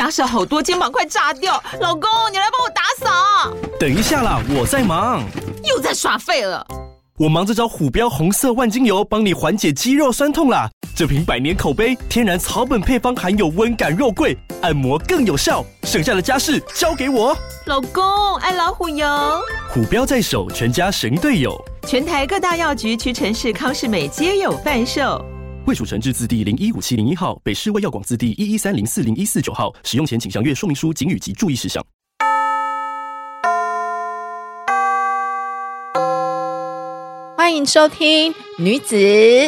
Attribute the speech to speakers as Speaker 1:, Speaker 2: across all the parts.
Speaker 1: 家事好多，肩膀快炸掉。老公，你来帮我打扫。
Speaker 2: 等一下啦，我在忙。
Speaker 1: 又在耍废了。
Speaker 2: 我忙着找虎标红色万金油，帮你缓解肌肉酸痛啦。这瓶100年口碑，天然草本配方，含有温感肉桂，按摩更有效。剩下的家事交给我。
Speaker 1: 老公，爱老虎油。
Speaker 2: 虎标在手，全家神队友。
Speaker 1: 全台各大药局、屈臣氏、康是美皆有贩售。
Speaker 2: 卫署成字字第015701号，北市卫药广字第113040149号。使用前请详阅说明书、警语及注意事项。
Speaker 3: 欢迎收听女子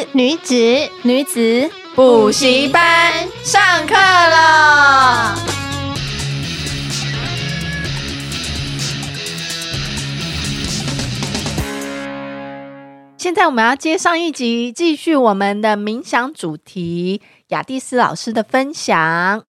Speaker 3: 补习班上课了。现在我们要接上一集，继续我们的冥想主题，雅蒂斯老师的分享。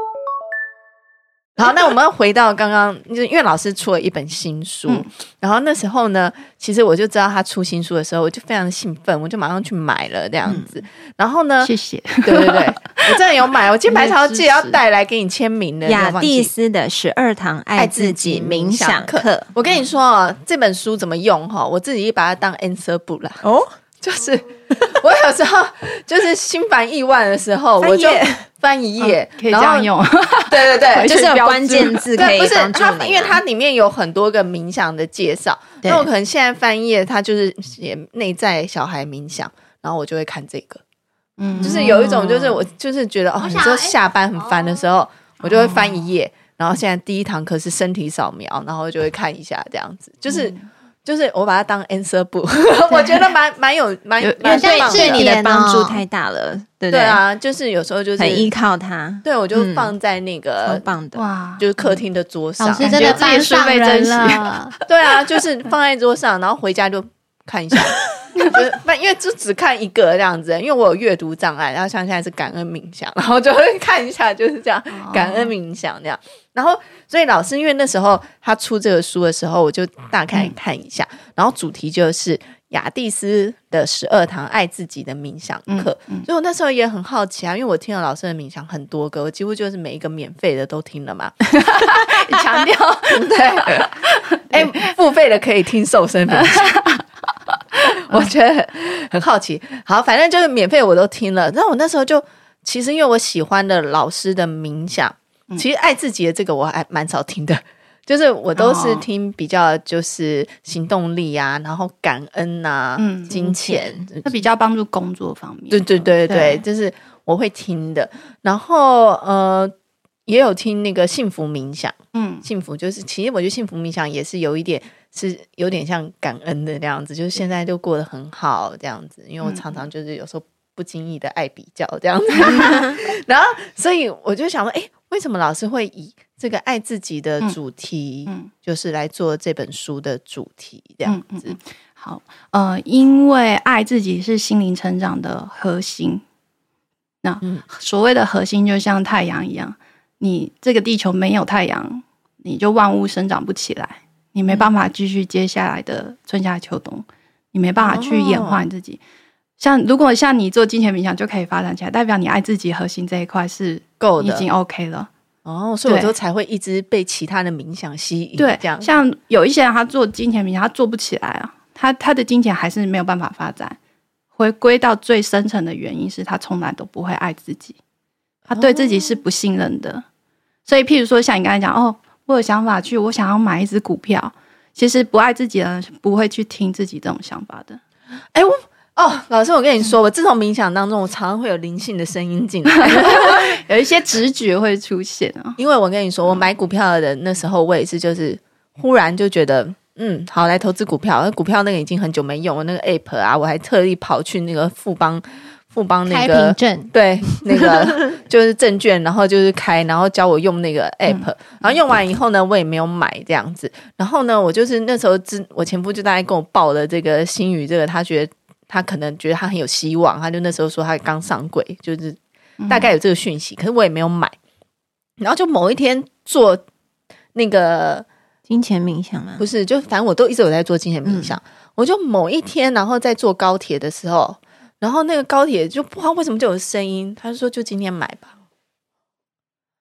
Speaker 3: 好，那我们要回到刚刚，因为老师出了一本新书，然后那时候呢，其实我就知道他出新书的时候，我就非常的兴奋，我就马上去买了这样子。然后呢，
Speaker 4: 谢谢，
Speaker 3: 对，我真的有买，我今天白条记得要带来给你签名的。
Speaker 4: 雅蒂斯的12堂爱自己冥想课。
Speaker 3: 我跟你说哦，这本书怎么用哈？我自己把它当 answer book 啦。哦，就是我有时候就是心烦意乱的时候，我就翻一页，
Speaker 4: 可以这样用。
Speaker 3: 对，
Speaker 4: 就是有关键字可以帮助你。
Speaker 3: 因为它里面有很多个冥想的介绍，那我可能现在翻页，它就是写内在小孩冥想，然后我就会看这个。就是有一种就是我就是觉得你说下班很烦的时候，我就会翻一页，然后现在第一堂课是身体扫描，然后就会看一下这样子，就是我把它当 answer book 我觉得蛮有
Speaker 4: 对你的帮助太大了，对不对？
Speaker 3: 对啊，就是有时候就是
Speaker 4: 很依靠它。
Speaker 3: 对，我就放在那个
Speaker 4: 超棒的
Speaker 3: 哇，就是客厅的桌上，
Speaker 5: 老师真的帮上人了。
Speaker 3: 对啊，就是放在桌上，然后回家就看一下因为就只看一个这样子，因为我有阅读障碍，然后像现在是感恩冥想，然后就会看一下，就是这样感恩冥想这样。然后所以老师因为那时候他出这个书的时候，我就大概看一下，然后主题就是雅蒂斯的12堂爱自己的冥想课。所以我那时候也很好奇啊，因为我听了老师的冥想很多个，我几乎就是每一个免费的都听了嘛
Speaker 4: 强调
Speaker 3: 对付费的可以听瘦身冥想我觉得很好奇。好，反正就是免费我都听了。然后我那时候就其实因为我喜欢的老师的冥想，其实爱自己的这个我还蛮少听的，就是我都是听比较就是行动力啊，然后感恩啊，金钱，
Speaker 4: 它比较帮助工作方面。
Speaker 3: 对，就是我会听的。然后也有听那个幸福冥想，幸福就是其实我觉得幸福冥想也是有点像感恩的那样子，就是现在就过得很好这样子，因为我常常就是有时候不经意的爱比较这样子然后所以我就想说为什么老师会以这个爱自己的主题就是来做这本书的主题这样子。
Speaker 4: 好，因为爱自己是心灵成长的核心。那所谓的核心就像太阳一样，你这个地球没有太阳，你就万物生长不起来，你没办法继续接下来的春夏秋冬，你没办法去演化你自己。如果像你做金钱冥想就可以发展起来，代表你爱自己核心这一块是够的，已经 OK 了。
Speaker 3: 所以我就才会一直被其他的冥想吸引。
Speaker 4: 对，
Speaker 3: 这样
Speaker 4: 像有一些人他做金钱冥想他做不起来啊，他的金钱还是没有办法发展。回归到最深层的原因是他从来都不会爱自己，他对自己是不信任的。所以譬如说像你刚才讲我有想法我想要买一只股票，其实不爱自己的人不会去听自己这种想法的。
Speaker 3: 老师我跟你说，我自从冥想当中我常常会有灵性的声音进来
Speaker 4: 有一些直觉会出现
Speaker 3: 因为我跟你说我买股票的那时候我也是就是忽然就觉得好来投资股票，股票那个已经很久没用了，那个 app 啊我还特地跑去那个富邦那个
Speaker 5: 开凭证，
Speaker 3: 对，那个就是证券，然后就是然后教我用那个 app，然后用完以后呢，我也没有买这样子。然后呢，我就是那时候我前夫就大概跟我报了这个星宇这个，他可能觉得他很有希望，他就那时候说他刚上柜，就是大概有这个讯息，可是我也没有买。然后就某一天做那个
Speaker 4: 金钱冥想吗？
Speaker 3: 不是，就反正我都一直有在做金钱冥想。我就某一天，然后在坐高铁的时候，然后那个高铁就不知道为什么就有声音，他就说就今天买吧。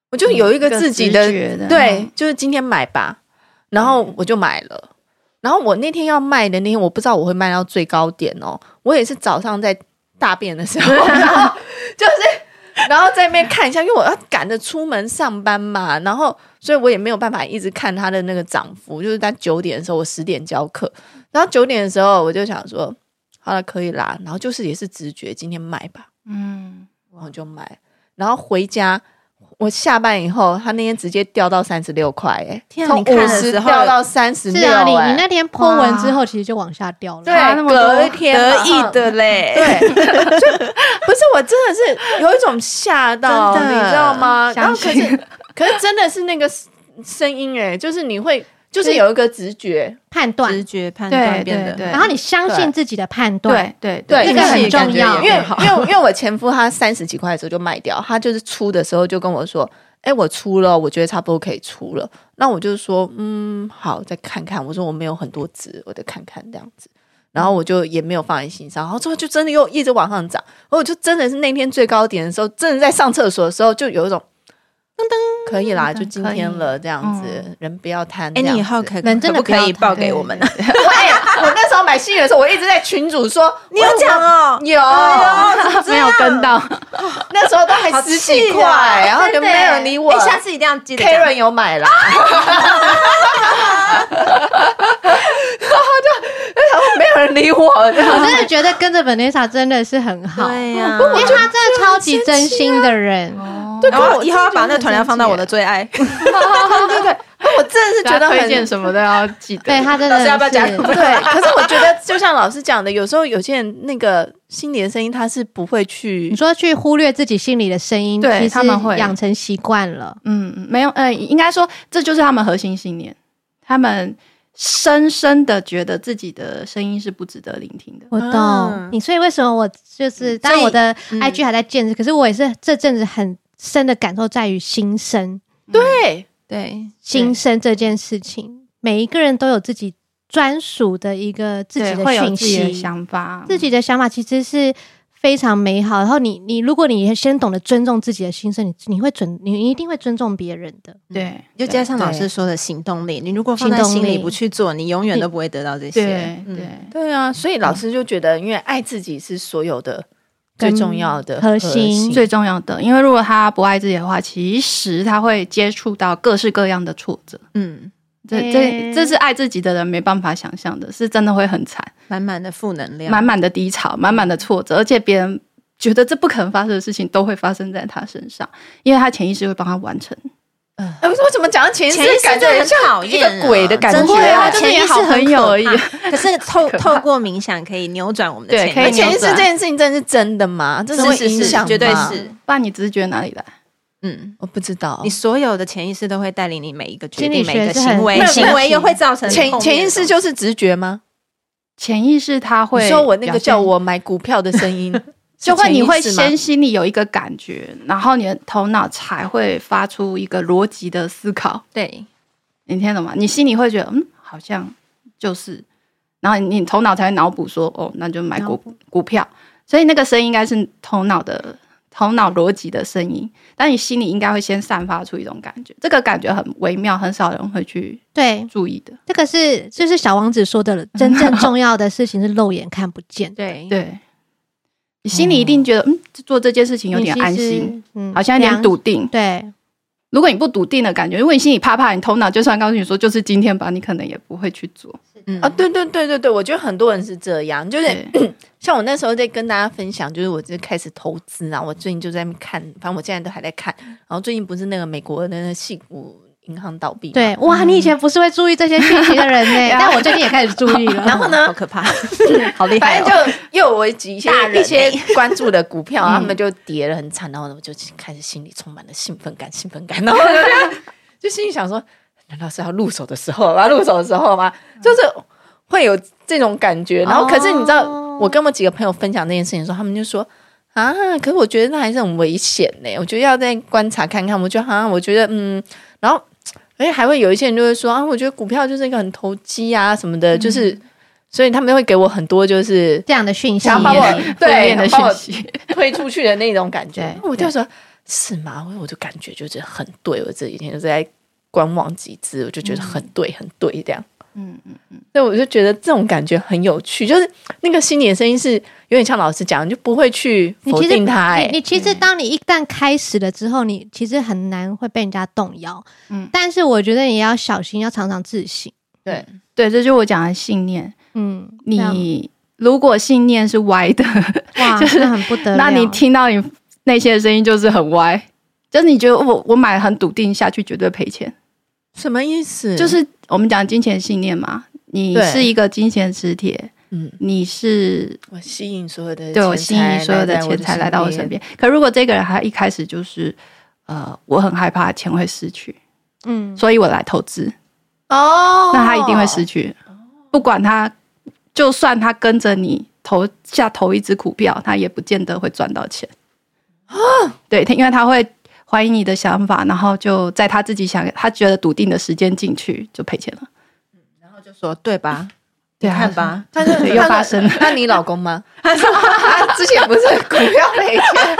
Speaker 3: 我就有一个自己的，
Speaker 4: 直觉的
Speaker 3: 对，就是今天买吧，然后我就买了。然后我那天要卖的那天，我不知道我会卖到最高点哦。我也是早上在大便的时候，然后在那边看一下，因为我要赶着出门上班嘛，然后所以我也没有办法一直看它的那个涨幅。就是在9点的时候，我10点教课，然后9点的时候我就想说，好了，可以啦。然后就是也是直觉，今天卖吧，然后就买。然后回家，我下班以后，他那天直接掉到36块，从50掉到36。
Speaker 5: 是啊，你那天 po 文之后，其实就往下掉了。
Speaker 3: 对，隔一天
Speaker 1: 得意的嘞。
Speaker 3: 对，不是我真的是有一种吓到，你知道吗？然后可是真的是那个声音，就是你会。就是有一个直觉
Speaker 5: 判断，
Speaker 1: 直觉判断变得，
Speaker 4: 对，
Speaker 5: 然后你相信自己的判断，
Speaker 4: 对，
Speaker 5: 这个很重要。
Speaker 3: 因为我前夫他30几块的时候就卖掉，他就是出的时候就跟我说，我出了，我觉得差不多可以出了。那我就说，好，再看看。我说我没有很多只，我再看看这样子。然后我就也没有放在心上，然后之后就真的又一直往上涨。然后我就真的是那天最高点的时候，真的在上厕所的时候，就有一种。可以啦，就今天了，这样子，人不要贪。
Speaker 1: 你以后
Speaker 5: 人真的
Speaker 1: 可以报给我们呢？
Speaker 3: 我那时候买新的时候，我一直在群组说，
Speaker 1: 你有讲哦，
Speaker 3: 有，
Speaker 4: 没有跟到，
Speaker 3: 那时候都还10几块，然后就没有人理我。
Speaker 1: 下次一定要记得
Speaker 3: ，Karen 有买啦，然后就没有人理我。我
Speaker 5: 真的觉得跟着 Vanessa 真的是很好，
Speaker 1: 对呀，
Speaker 5: 因为他真的超级真心的人。
Speaker 3: 对，
Speaker 1: 然后以后要把那个团量放到我的最爱。
Speaker 3: 对，我真的是觉得
Speaker 4: 推荐什么都要记得。
Speaker 5: 对他真的是，
Speaker 3: 老师要不要加入？对，可是我觉得就像老师讲的，有时候有些人那个心里的声音，他是不会去，
Speaker 5: 你说去忽略自己心里的声音，
Speaker 4: 对，
Speaker 5: 其实
Speaker 4: 他们会
Speaker 5: 养成习惯了。
Speaker 4: 没有，应该说这就是他们核心信念，他们深深的觉得自己的声音是不值得聆听的。
Speaker 5: 我懂你，所以为什么我就是，当然我的 IG 还在建设，可是我也是这阵子很深的感受在于心声，
Speaker 1: 对
Speaker 5: 心声这件事情，每一个人都有自己专属的一个自己的
Speaker 4: 会有
Speaker 5: 讯
Speaker 4: 自己的
Speaker 5: 息、
Speaker 4: 想法，
Speaker 5: 自己的想法其实是非常美好。然后你如果你先懂得尊重自己的心声，你一定会尊重别人的。
Speaker 4: 对，
Speaker 1: 就加上老师说的行动力，你如果放在心里不去做，你永远都不会得到这些。
Speaker 3: 对啊，所以老师就觉得，因为爱自己是所有的最重要的
Speaker 5: 核心，
Speaker 4: 最重要的。因为如果他不爱自己的话，其实他会接触到各式各样的挫折。这是爱自己的人没办法想象的，是真的会很惨，
Speaker 1: 满满的负能量，
Speaker 4: 满满的低潮，满满的挫折，而且别人觉得这不可能发生的事情都会发生在他身上，因为他潜意识会帮他完成。
Speaker 3: 为什么讲到潜意识感觉
Speaker 1: 很讨厌
Speaker 3: 一个鬼的感觉？
Speaker 4: 他潜意识很有而已。
Speaker 1: 可是透过冥想可以扭转我们的潜意识。
Speaker 3: 潜意识这件事情真的是真的吗？这是会影响吗？
Speaker 1: 绝对是。
Speaker 4: 不然你直觉哪里来？
Speaker 3: 我不知道。
Speaker 1: 你所有的潜意识都会带领你每一个决定、每一个
Speaker 5: 行为，
Speaker 1: 行为又会造成
Speaker 3: 潜意识就是直觉吗？
Speaker 4: 潜意识它会，
Speaker 3: 你说我那个叫我买股票的声音。
Speaker 4: 就会你会先心里有一个感觉，然后你的头脑才会发出一个逻辑的思考。
Speaker 1: 对，
Speaker 4: 你听懂吗？你心里会觉得好像就是，然后你头脑才会脑补说那就买股票。所以那个声音应该是头脑逻辑的声音，但你心里应该会先散发出一种感觉，这个感觉很微妙，很少人会去注意的。
Speaker 5: 这个就是小王子说的了，真正重要的事情是肉眼看不见。
Speaker 4: 对。你心里一定觉得，做这件事情有点安心，好像有点笃定。
Speaker 5: 对，
Speaker 4: 如果你不笃定的感觉，如果你心里怕怕，你头脑就算告诉你说就是今天吧，你可能也不会去做。
Speaker 3: 对，我觉得很多人是这样，就是像我那时候在跟大家分享，就是我就开始投资啊，我最近就在那边看，反正我现在都还在看。然后最近不是那个美国的那个矽谷银行倒闭，
Speaker 5: 对，哇，你以前不是会注意这些讯息的人呢，但我最近也开始注意了。
Speaker 3: 然后呢，
Speaker 1: 好可怕，好厉害，
Speaker 3: 反正就又有一些关注的股票，他们就跌了很惨，然后我就开始心里充满了兴奋感，然后就心里想说，难道是要入手的时候吗？就是会有这种感觉。然后可是你知道，我跟我几个朋友分享这件事情的时候，他们就说可是我觉得那还是很危险呢，我觉得要再观察看看。我觉得然后而且还会有一些人就会说我觉得股票就是一个很投机啊什么的，就是所以他们会给我很多就是
Speaker 5: 这样的讯息，
Speaker 3: 想把我
Speaker 4: 负面的讯息
Speaker 3: 推出去的那种感觉。我就说是吗？我就感觉就是很对，我这几天就在观望几支，我就觉得很对，很对这样。所以我就觉得这种感觉很有趣，就是那个心里的声音是有点像老师讲，你就不会去否定他。
Speaker 5: 你其实当你一旦开始了之后，你其实很难会被人家动摇。但是我觉得你要小心，要常常自省。
Speaker 4: 对，这就是我讲的信念。你如果信念是歪的，
Speaker 5: 哇，就是很不得了。
Speaker 4: 那你听到你内心的声音就是很歪，就是你觉得我买很笃定下去绝对赔钱。
Speaker 3: 什么意思？
Speaker 4: 就是我们讲金钱信念嘛，你是一个金钱磁铁，你是
Speaker 3: 我吸引所有的钱财，
Speaker 4: 对，我吸引所有的钱财来到我身边。可如果这个人他一开始就是我很害怕钱会失去，所以我来投资，那他一定会失去。不管他，就算他跟着你投一只股票，他也不见得会赚到钱。对，因为他会怀疑你的想法，然后就在他自己他觉得笃定的时间进去就赔钱了。
Speaker 3: 然后就说对吧？
Speaker 4: 对，
Speaker 3: 看吧，
Speaker 4: 他又发生了。
Speaker 3: 那你老公吗？他之前不是股票赔钱？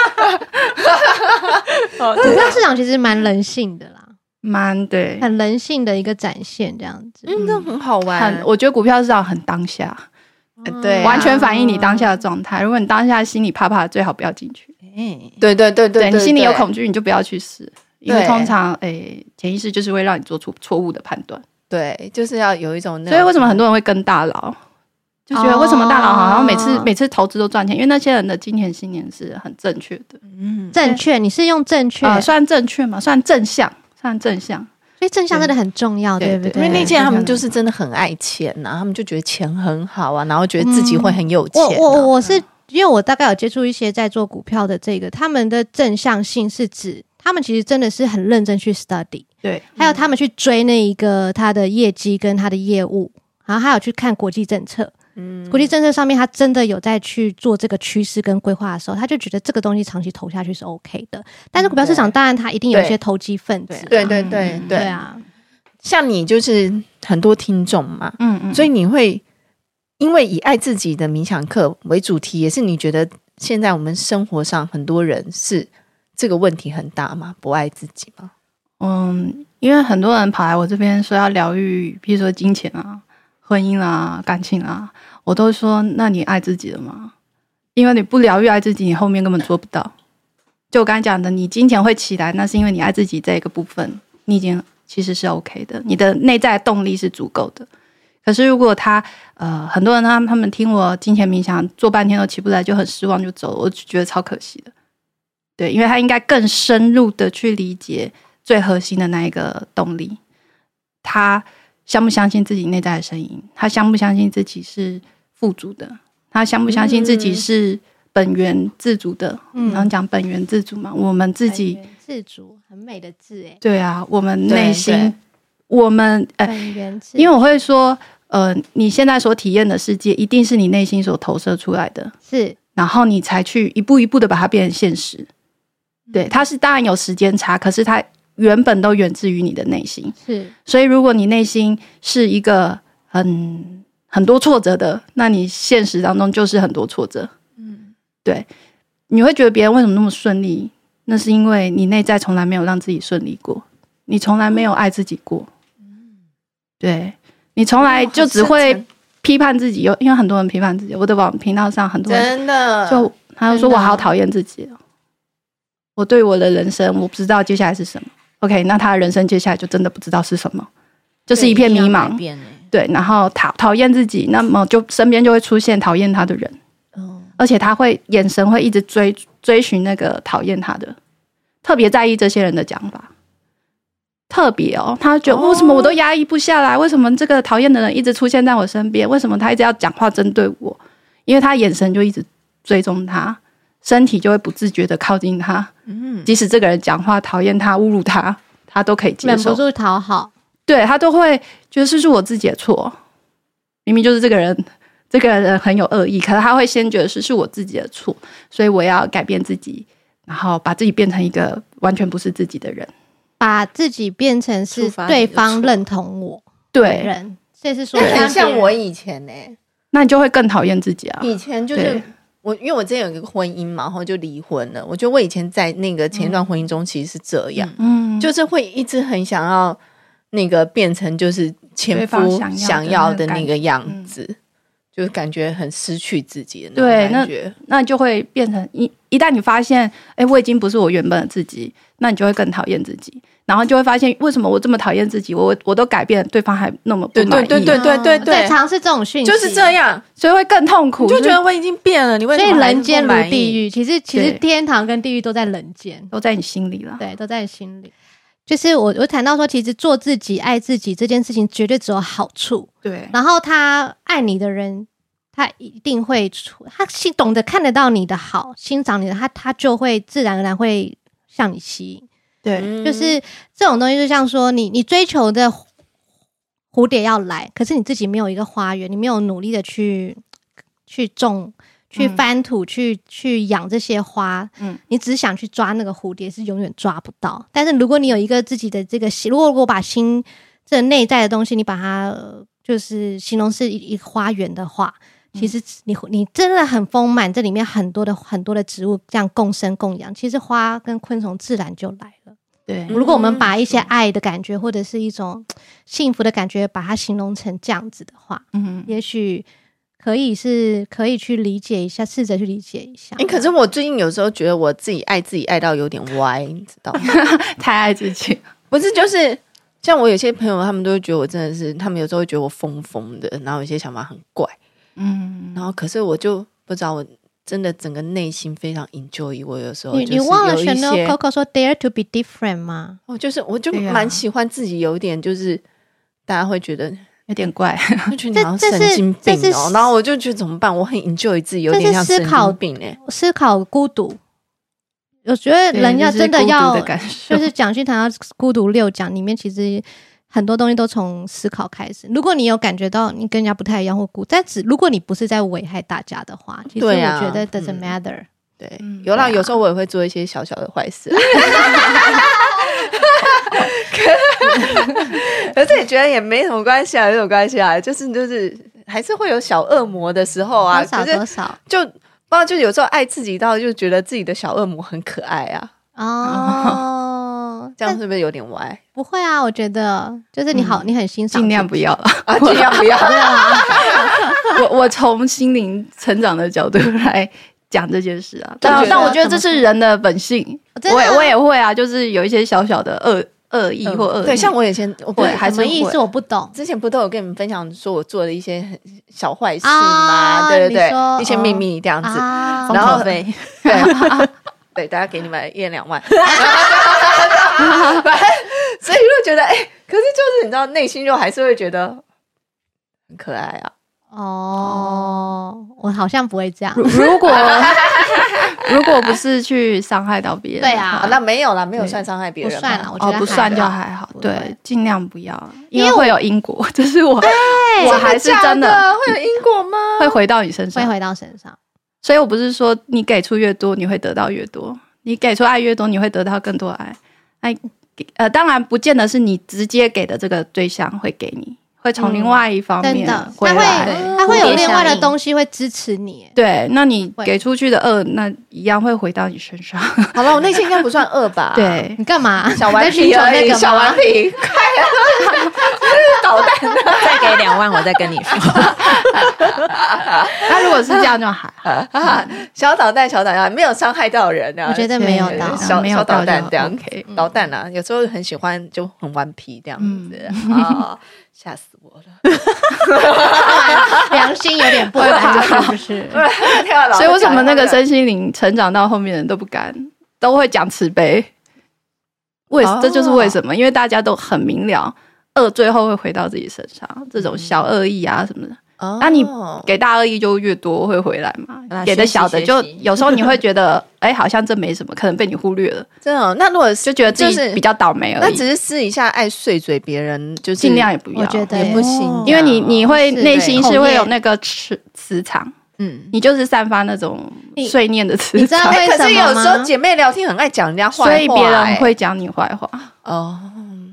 Speaker 5: 股票市场其实蛮人性的啦，
Speaker 4: 对，
Speaker 5: 很人性的一个展现，这样子。
Speaker 3: 这很好玩。
Speaker 4: 我觉得股票市场很当下，
Speaker 3: 对，
Speaker 4: 完全反映你当下的状态。如果你当下心里怕怕的，最好不要进去。
Speaker 3: 对，
Speaker 4: 你心里有恐惧，你就不要去试，因为通常潜意识就是会让你做出错误的判断。
Speaker 3: 对，就是要有一种那种。
Speaker 4: 所以为什么很多人会跟大佬，就觉得为什么大佬好像每次投资都赚钱？因为那些人的金钱信念是很正确的。
Speaker 5: 正确，你是用正确
Speaker 4: 算正确嘛？算正向。
Speaker 5: 所以正向真的很重要，对不对？
Speaker 3: 因为那些人他们就是真的很爱钱啊，他们就觉得钱很好啊，然后觉得自己会很有钱。
Speaker 5: 我是因为我大概有接触一些在做股票的这个，他们的正向性是指他们其实真的是很认真去 study，
Speaker 4: 对，
Speaker 5: 还有他们去追那一个他的业绩跟他的业务，然后还有去看国际政策。国际政策上面他真的有在去做这个趋势跟规划的时候，他就觉得这个东西长期投下去是 OK 的。但是股票市场当然它一定有一些投机分子，
Speaker 3: 对
Speaker 5: 啊。
Speaker 3: 像你就是很多听众嘛，所以你会因为以爱自己的冥想课为主题，也是你觉得现在我们生活上很多人是这个问题很大吗？不爱自己吗？
Speaker 4: 因为很多人跑来我这边说要疗愈，比如说金钱啊、婚姻啊、感情啊，我都说那你爱自己了吗？因为你不疗愈爱自己，你后面根本做不到。就我刚才讲的，你金钱会起来，那是因为你爱自己这个部分你已经其实是 OK 的，你的内在动力是足够的。可是如果很多人他们听我金钱冥想做半天都起不来，就很失望就走了，我就觉得超可惜的。对，因为他应该更深入的去理解最核心的那一个动力，他相不相信自己内在的声音，他相不相信自己是富足的，他相不相信自己是本源自足的。然后讲本源自足嘛，我们自己
Speaker 5: 本源自足，很美的字耶。
Speaker 4: 对啊，我们内心，我们
Speaker 5: 本源自足，
Speaker 4: 因为我会说你现在所体验的世界一定是你内心所投射出来的，
Speaker 5: 是，
Speaker 4: 然后你才去一步一步的把它变成现实。对，它是当然有时间差，可是它原本都源自于你的内心。
Speaker 5: 是，
Speaker 4: 所以如果你内心是一个很多挫折的，那你现实当中就是很多挫折。对，你会觉得别人为什么那么顺利，那是因为你内在从来没有让自己顺利过，你从来没有爱自己过。对，你从来就只会批判自己，因为很多人批判自己，我的网频道上很多人
Speaker 3: 真的
Speaker 4: 他就说我好讨厌自己，我对我的人生我不知道接下来是什么。OK， 那他的人生接下来就真的不知道是什么，就是一片迷茫。对，然后讨厌自己，那么就身边就会出现讨厌他的人，而且他会眼神会一直追寻那个讨厌他的，特别在意这些人的讲法，特别他觉得为什么我都压抑不下来，为什么这个讨厌的人一直出现在我身边，为什么他一直要讲话针对我？因为他眼神就一直追踪他，身体就会不自觉的靠近他，即使这个人讲话讨厌他、侮辱他，他都可以接受，
Speaker 5: 忍不住讨好。
Speaker 4: 对，他都会觉得是我自己的错，明明就是这个人很有恶意，可是他会先觉得是我自己的错，所以我要改变自己，然后把自己变成一个完全不是自己的人，
Speaker 5: 把自己变成是对方认同我
Speaker 4: 对
Speaker 5: 人，这是说
Speaker 3: 很像我以前那
Speaker 4: 你就会更讨厌自己啊。
Speaker 3: 以前就是因为我之前有一个婚姻嘛，然后就离婚了。我觉得我以前在那个前一段婚姻中其实是这样，就是会一直很想要那个变成就是前夫想要的那个样子，就是感觉很失去自己的那种感觉。
Speaker 4: 那就会变成一旦你发现，我已经不是我原本的自己，那你就会更讨厌自己。然后就会发现为什么我这么讨厌自己，我都改变了，对方还那么不满意。
Speaker 1: 对，尝试这种讯息
Speaker 3: 就是这样，
Speaker 4: 所以会更痛苦。
Speaker 3: 就觉得我已经变了，你为什么还不满意？
Speaker 5: 所以人间如地狱，其实天堂跟地狱都在人间，
Speaker 4: 都在你心里了。
Speaker 5: 对，都在你心里。就是我谈到说，其实做自己、爱自己这件事情绝对只有好处。
Speaker 4: 对，
Speaker 5: 然后他爱你的人，他一定会他懂得看得到你的好，欣赏你的，他就会自然而然会向你吸引。
Speaker 4: 对，
Speaker 5: 就是这种东西，就像说你追求的蝴蝶要来，可是你自己没有一个花园，你没有努力的去种、去翻土、去养这些花，你只想去抓那个蝴蝶，是永远抓不到。但是如果你有一个自己的这个心，如果我把心这内在的东西，你把它就是形容是一个花园的话，其实你真的很丰满，这里面很多的植物这样共生共养，其实花跟昆虫自然就来了。
Speaker 4: 对，
Speaker 5: 如果我们把一些爱的感觉或者是一种幸福的感觉把它形容成这样子的话，也许可以去理解一下，试着去理解一下。
Speaker 3: 可是我最近有时候觉得我自己爱到有点歪，你知道吗？
Speaker 4: 太爱自己，
Speaker 3: 不是，就是像我有些朋友他们都会觉得我真的是，他们有时候会觉得我疯疯的，然后有些想法很怪，然后可是我就不知道，我真的整个内心非常 enjoy。我有时候
Speaker 5: 你忘了 Chanel Coco 说 Dare to be different 吗？
Speaker 3: 我就蛮喜欢自己有点就是大家会觉得
Speaker 4: 有点怪，
Speaker 3: 就觉得你好像神经病哦。然后我就觉得怎么办？我很 enjoy 自己，有点像神经病
Speaker 5: 思考孤独。我觉得人要真的要，就是蒋勋谈到孤独6讲里面，其实很多东西都从思考开始。如果你有感觉到你跟人家不太一样或孤，但如果你不是在危害大家的话，其实我觉得 doesn't matter。
Speaker 3: 对，有时候我也会做一些小小的坏事。可是也觉得也没什么关系啊，就是还是会有小恶魔的时候啊。
Speaker 5: 多少
Speaker 3: 就不知道，就有时候爱自己到就觉得自己的小恶魔很可爱啊。这样是不是有点歪？
Speaker 5: 不会啊，我觉得就是你好，你很欣赏，
Speaker 4: 尽量不要
Speaker 3: 啊，尽量不要。
Speaker 4: 我从心灵成长的角度来讲这件事啊，但我觉得这是人的本性。我也会啊，就是有一些小小的恶意或恶意。
Speaker 3: 对，像我以前
Speaker 5: 会还是意思我不懂。
Speaker 3: 之前不都有跟你们分享说我做了一些很小坏事吗？对对对，一些秘密这样子，然后对，大家给你们1、2万，所以就觉得可是就是你知道，内心就还是会觉得很可爱啊。
Speaker 5: 我好像不会这样。
Speaker 4: 如果不是去伤害到别人，
Speaker 5: 对啊，
Speaker 3: 那没有啦，没有算伤害别人，
Speaker 5: 不算了，我觉得
Speaker 4: 不算就还好。对，尽量不要，因为会有因果。这是我还是真的
Speaker 3: 会有因果吗？
Speaker 4: 会回到你身上，
Speaker 5: 会回到身上。
Speaker 4: 所以我不是说你给出越多，你会得到越多；你给出爱越多，你会得到更多爱。当然不见得是你直接给的这个对象会给你，会从另外一方面回来，
Speaker 5: 他会有另外的东西会支持你。
Speaker 4: 对，那你给出去的恶，那一样会回到你身上。
Speaker 3: 好了，我内心应该不算恶吧？
Speaker 4: 对，
Speaker 5: 你干嘛？
Speaker 3: 小顽皮而已，小顽皮，快啊！捣蛋，
Speaker 1: 再给2万，我再跟你说。
Speaker 4: 那如果是这样就还
Speaker 3: 小捣蛋，没有伤害到人啊。
Speaker 5: 我觉得没有到
Speaker 3: 小捣蛋这样，捣蛋啊，有时候很喜欢，就很顽皮这样子啊，吓死我了，
Speaker 5: 良心有点不安，是不是？
Speaker 4: 所以为什么那个身心灵成长到后面的人都不敢，都会讲慈悲？这就是为什么，因为大家都很明了，恶最后会回到自己身上，这种小恶意啊什么的。那你给大恶意就越多会回来嘛，给的小的就有时候你会觉得好像这没什么，可能被你忽略了。
Speaker 3: 真的，那如果
Speaker 4: 就觉得自己比较倒霉而已，
Speaker 3: 那只是私底下爱碎嘴别人，就是
Speaker 4: 尽量也不要，
Speaker 5: 我觉得
Speaker 3: 也不行，
Speaker 4: 因为你会内心是会有那个磁场。你就是散发那种碎念的磁场。
Speaker 5: 你知道为什么吗？
Speaker 3: 可是有时候姐妹聊天很爱讲人家坏话，
Speaker 4: 所以别人会讲你坏话。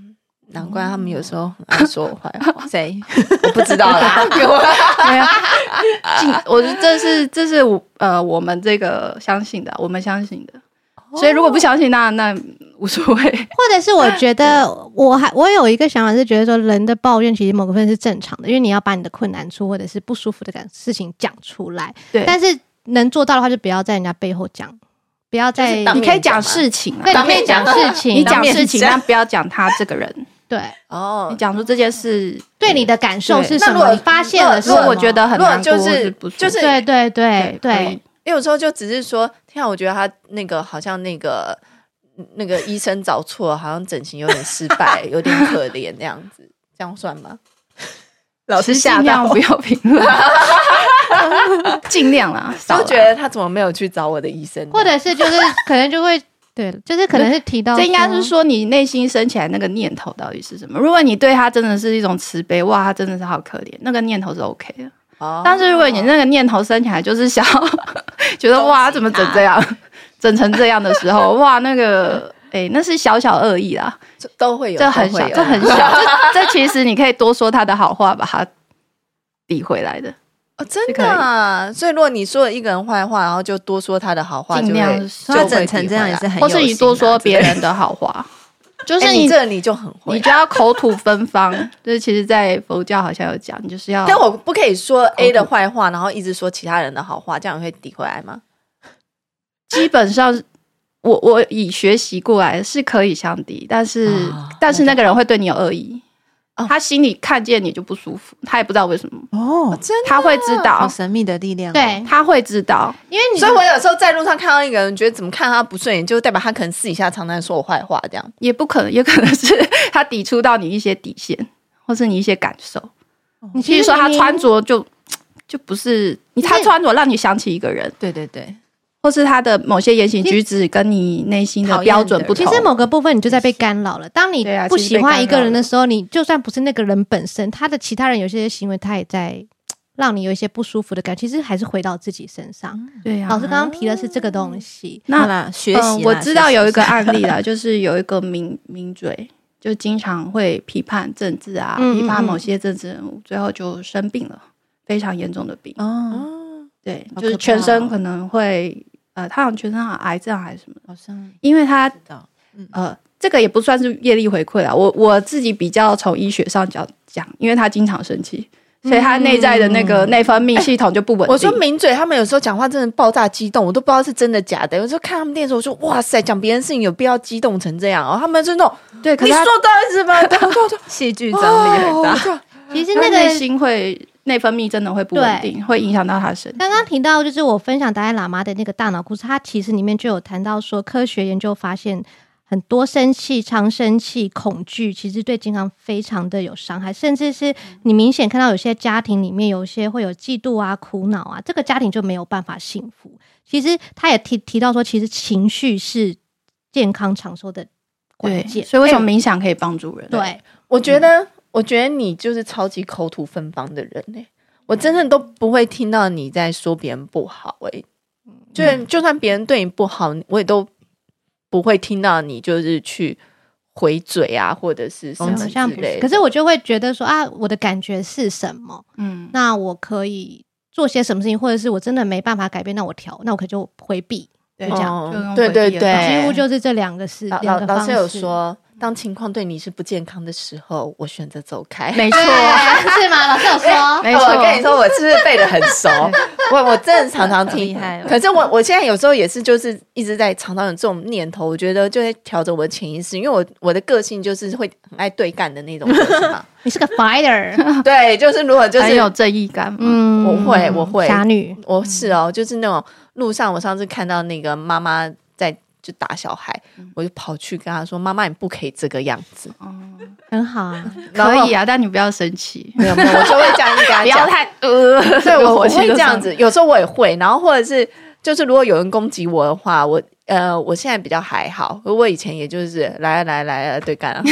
Speaker 3: 难怪他们有时候很爱说我坏话。谁？我不知道啦。没有，
Speaker 4: 我这是我们这个相信的，我们相信的。所以如果不相信，那无所谓。
Speaker 5: 或者是我觉得我有一个想法是觉得说，人的抱怨其实某个部分是正常的，因为你要把你的困难处或者是不舒服的事情讲出来。
Speaker 4: 对，
Speaker 5: 但是能做到的话，就不要在人家背后讲。不要在
Speaker 4: 你可以讲事情，
Speaker 5: 对，你可以讲事情，
Speaker 4: 你讲事情，但不要讲他这个人。
Speaker 5: 对，
Speaker 4: 你讲出这件事
Speaker 5: 对你的感受是什么？你发现了什么？
Speaker 4: 我觉得很难过，
Speaker 3: 就是
Speaker 5: 对。
Speaker 3: 有时候就只是说，天啊，我觉得他那个好像那个医生找错了，好像整形有点失败，有点可怜这样子，这样算吗？老师
Speaker 4: 尽量不要评论，尽量啦。
Speaker 3: 就觉得他怎么没有去找我的医生，
Speaker 5: 或者是就是可能就会对，就是可能是提到
Speaker 4: 这应该是说你内心升起来那个念头到底是什么？如果你对他真的是一种慈悲，哇，他真的是好可怜，那个念头是 OK 的。但是如果你那个念头升起来就是想觉得哇，他怎么整这样，整成这样的时候，哇，那个。那是小小恶意啦，
Speaker 3: 都会有，
Speaker 4: 这很小，这很小。这其实你可以多说他的好话，把他抵回来的。
Speaker 3: 真的啊！所以如果你说了一个人坏话，然后就多说他的好话，
Speaker 4: 尽量
Speaker 1: 就整成这样也是很有心，
Speaker 4: 或是你多说别人的好话，就是
Speaker 3: 你这你就很会，
Speaker 4: 你就要口吐芬芳。就是其实，在佛教好像有讲，你就是要。
Speaker 3: 但我不可以说 A 的坏话，然后一直说其他人的好话，这样会抵回来吗？
Speaker 4: 基本上。我以学习过来是可以相抵，但是那个人会对你有恶意，他心里看见你就不舒服，他也不知道为什么
Speaker 3: 真的
Speaker 4: 他会知道，
Speaker 1: 好神秘的力量，
Speaker 5: 对，
Speaker 4: 他会知道，
Speaker 5: 因为
Speaker 3: 所以我有时候在路上看到一个人，觉得怎么看他不顺眼，就代表他可能私底下常常说我坏话，这样
Speaker 4: 也不可能，也可能是他抵触到你一些底线，或是你一些感受。你比如说他穿着就不是他穿着让你想起一个人，
Speaker 1: 对对对。
Speaker 4: 或是他的某些言行举止跟你内心的标准不同，
Speaker 5: 其实某个部分你就在被干扰了。当你不喜欢一个人的时候，你就算不是那个人本身，他的其他人有些行为，他也在让你有一些不舒服的感觉，其实还是回到自己身上。
Speaker 4: 对呀，
Speaker 5: 老师刚刚提的是这个东西。
Speaker 1: 那学习，
Speaker 4: 我知道有一个案例啦，就是有一个名嘴，就经常会批判政治啊，批判某些政治人物，最后就生病了，非常严重的病。对，就是全身可能会他好像全身好像癌症还是什么，
Speaker 1: 好像
Speaker 4: 因为他这个也不算是业力回馈啦，我自己比较从医学上讲，因为他经常生气，所以他内在的那个内分泌系统就不稳定。
Speaker 3: 我说名嘴他们有时候讲话真的爆炸激动，我都不知道是真的假的。有时候看他们电视，我说哇塞，讲别人事情有必要激动成这样哦？他们是那种
Speaker 4: 对，可是
Speaker 3: 你说的是吗？
Speaker 1: 戏剧张力很大。
Speaker 5: 其实那个
Speaker 4: 内心会。内分泌真的会不稳定，会影响到他身体。
Speaker 5: 刚刚提到就是我分享达赖喇嘛的那个大脑故事，它其实里面就有谈到说，科学研究发现很多生气、常生气、恐惧，其实对健康非常的有伤害，甚至是你明显看到有些家庭里面有些会有嫉妒啊、苦恼啊，这个家庭就没有办法幸福。其实他也提到说，其实情绪是健康长寿的关键，
Speaker 4: 所以为什么冥想可以帮助人？
Speaker 5: 对，
Speaker 3: 我觉得你就是超级口吐芬芳的人我真的都不会听到你在说别人不好就算别人对你不好，我也都不会听到你就是去回嘴啊，或者是什么之类的。
Speaker 5: 可是我就会觉得说我的感觉是什么？那我可以做些什么事情，或者是我真的没办法改变，那我可以就回避，就这样。
Speaker 3: 对对对，
Speaker 5: 几乎就是这两个事。
Speaker 3: 老师有说，当情况对你是不健康的时候，我选择走开。
Speaker 4: 没错，
Speaker 5: 是吗？老师有说，
Speaker 4: 没错。
Speaker 3: 我跟你说，我是不是背得很熟？我真的常常听。可是我现在有时候也是，就是一直在常常有这种念头，我觉得就会调整我的潜意识，因为我的个性就是会很爱对干的那种个性嘛。
Speaker 5: 你是个 fighter，
Speaker 3: 对，就是如果就是
Speaker 4: 很有正义感。
Speaker 3: 我会
Speaker 5: 侠女，
Speaker 3: 我是就是那种路上，我上次看到那个妈妈就打小孩，我就跑去跟他说：“妈妈，你不可以这个样子。”
Speaker 5: 很好啊，
Speaker 4: 可以啊，但你不要生气。
Speaker 3: 没有，我就会这样跟他讲，
Speaker 4: 不要太
Speaker 3: 对，我会这样子。有时候我也会，然后或者是就是如果有人攻击我的话，我现在比较还好，我以前也就是来对干了，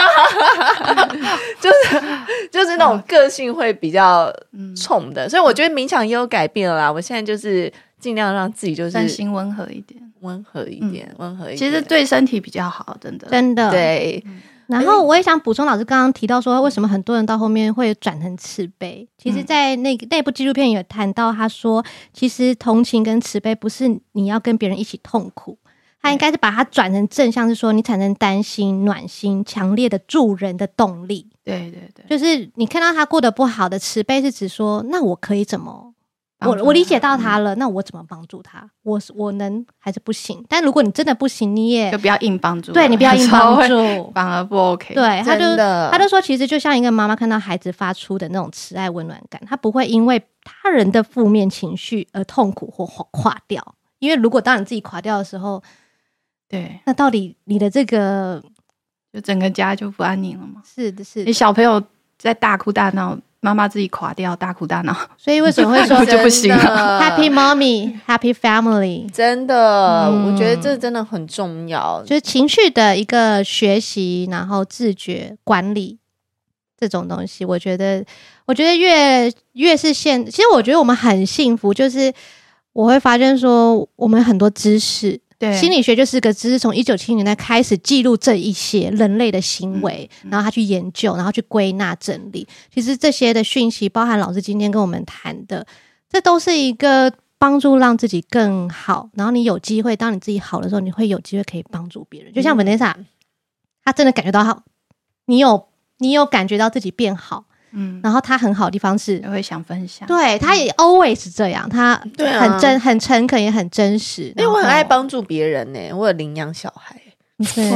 Speaker 3: 就是那种个性会比较冲的，所以我觉得冥想也有改变了啦。我现在就是尽量让自己就是
Speaker 4: 身心温和一点。
Speaker 3: 温和一点。
Speaker 4: 其实对身体比较好，真的。
Speaker 5: 真的。
Speaker 3: 对，
Speaker 5: 然后我也想补充老师刚刚提到说为什么很多人到后面会转成慈悲，其实在那部纪录片有谈到，他说其实同情跟慈悲不是你要跟别人一起痛苦，他应该是把它转成正向，是说你产生担心、暖心、强烈的助人的动力。
Speaker 4: 对对对，
Speaker 5: 就是你看到他过得不好的慈悲是指说那我可以怎么我理解到他了，那我怎么帮助他？我能还是不行？但如果你真的不行，你也
Speaker 4: 就不要硬帮助，
Speaker 5: 对，你不要硬帮助，
Speaker 4: 反而不 OK。
Speaker 5: 对，他就说，其实就像一个妈妈看到孩子发出的那种慈爱温暖感，他不会因为他人的负面情绪而痛苦或垮掉，因为如果当你自己垮掉的时候，
Speaker 4: 对，
Speaker 5: 那到底你的这个
Speaker 4: 就整个家就不安宁了嘛？
Speaker 5: 是的，是的，
Speaker 4: 你小朋友在大哭大闹，妈妈自己垮掉，大哭大闹，
Speaker 5: 所以为什么会说
Speaker 4: 就不行了
Speaker 5: ？Happy mommy, happy family，
Speaker 3: 真的，我觉得这真的很重要，
Speaker 5: 就是情绪的一个学习，然后自觉管理这种东西。我觉得越是其实我觉得我们很幸福，就是我会发现说，我们很多知识。
Speaker 4: 对，
Speaker 5: 心理学就是个知识，从1970年代开始记录这一些人类的行为，然后他去研究，然后去归纳整理。其实这些的讯息，包含老师今天跟我们谈的，这都是一个帮助让自己更好。然后你有机会，当你自己好的时候，你会有机会可以帮助别人。就像 Vanessa，她真的感觉到你有感觉到自己变好。然后他很好的地方是
Speaker 4: 会想分享，对，
Speaker 5: 他也 always 这样，他很诚恳也很真实。
Speaker 3: 因为我很爱帮助别人呢，我有领养小孩，
Speaker 5: 对，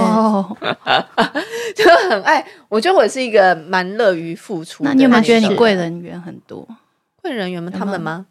Speaker 3: 就很爱。我觉得我是一个蛮乐于付出的。
Speaker 4: 那你有没有觉得你贵人缘很多？
Speaker 3: 贵人缘吗？他们吗？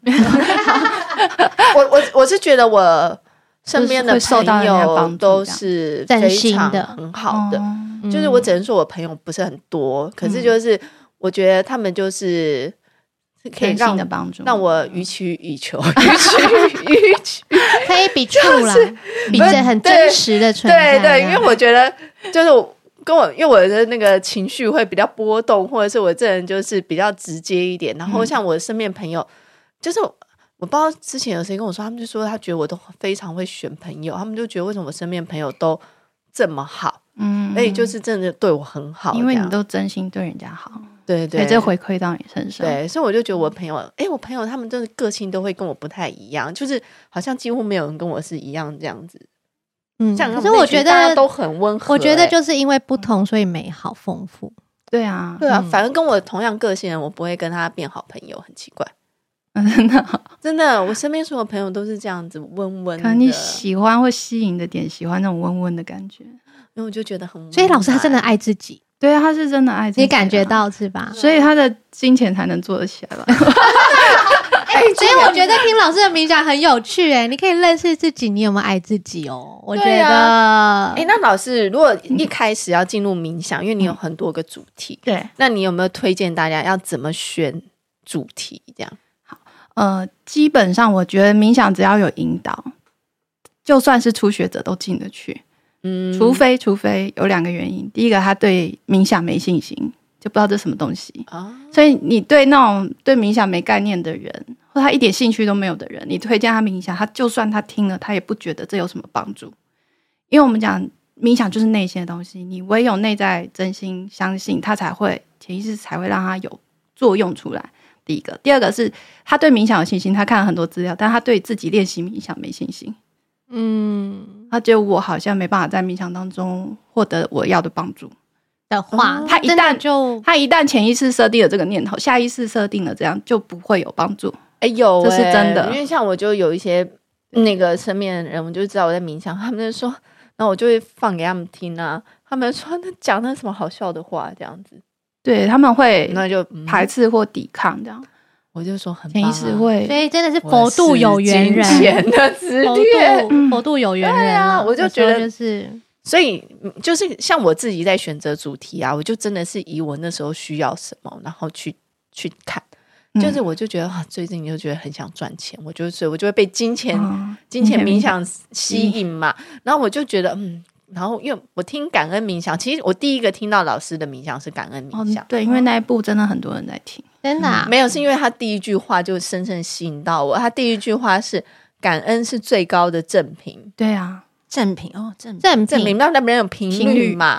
Speaker 3: 我是觉得我身边的朋友都是非常很好的，就是我只能说我朋友不是很多，可是就是我觉得他们就是可以让我予取予求，予取
Speaker 5: 可以比处啦，比这很真实的存在。
Speaker 3: 对对，因为我觉得就是因为我的那个情绪会比较波动，或者是我这人就是比较直接一点。然后像我身边朋友，就是我不知道之前有谁跟我说，他们就说他觉得我都非常会选朋友，他们就觉得为什么我身边朋友都这么好，所以就是真的对我很好，
Speaker 4: 因为你都真心对人家好。
Speaker 3: 对对，
Speaker 4: 这回馈到你身上。
Speaker 3: 对，所以我就觉得我朋友，我朋友他们真的个性都会跟我不太一样，就是好像几乎没有人跟我是一样这样子。
Speaker 5: 可是我觉得
Speaker 3: 大家都很温和。
Speaker 5: 我觉得就是因为不同，所以美好丰富。
Speaker 4: 对啊，
Speaker 3: 对啊，反而跟我同样个性的人，我不会跟他变好朋友，很奇怪。真的，我身边所有朋友都是这样子温温的。
Speaker 4: 可能你喜欢或吸引的点，喜欢那种温温的感觉，
Speaker 3: 因为我就觉得很温暖。
Speaker 5: 所以老师他真的爱自己。
Speaker 4: 对啊，他是真的爱自己，
Speaker 5: 你感觉到是吧？
Speaker 4: 所以他的金钱才能做得起来吧。
Speaker 5: 所以我觉得听老师的冥想很有趣你可以认识自己，你有没有爱自己哦？我觉得
Speaker 3: 那老师如果一开始要进入冥想，因为你有很多个主题，
Speaker 4: 对，
Speaker 3: 那你有没有推荐大家要怎么选主题？这样
Speaker 4: 好，基本上我觉得冥想只要有引导，就算是初学者都进得去。除非有2个原因。第一个，他对冥想没信心，就不知道这是什么东西所以你对那种对冥想没概念的人，或他一点兴趣都没有的人，你推荐他冥想，他就算他听了，他也不觉得这有什么帮助。因为我们讲冥想就是内心的东西，你唯有内在真心相信，他才会潜意识才会让他有作用出来。第一个。第二个是他对冥想有信心，他看了很多资料，但他对自己练习冥想没信心。他觉得我好像没办法在冥想当中获得我要的帮助
Speaker 5: 的话，
Speaker 4: 他一旦潜意识设定了这个念头，下意识设定了这样，就不会有帮助。
Speaker 3: 有
Speaker 4: 这是真的。
Speaker 3: 因为像我就有一些那个身边的人，我就知道我在冥想，他们就说，然后我就会放给他们听啊，他们说那讲那什么好笑的话这样子，
Speaker 4: 对，他们会
Speaker 3: 那就
Speaker 4: 排斥或抵抗这样。
Speaker 3: 我就说很棒
Speaker 4: 潜意识会，
Speaker 5: 所以真的是佛度有缘人，佛度有缘人啊！
Speaker 3: 我就觉得
Speaker 5: 就是，
Speaker 3: 所以就是像我自己在选择主题啊，我就真的是以我那时候需要什么，然后去看。就是我就觉得最近就觉得很想赚钱，所以我就会被金钱冥想吸引嘛，然后我就觉得然后因为我听感恩冥想，其实我第一个听到老师的冥想是感恩冥想，
Speaker 4: 对，因为那一部真的很多人在听。
Speaker 5: 真的
Speaker 3: 没有，是因为他第一句话就深深吸引到我。他第一句话是感恩是最高的正品。
Speaker 4: 对啊，
Speaker 1: 正品
Speaker 5: 正品
Speaker 3: 让别人有频率嘛。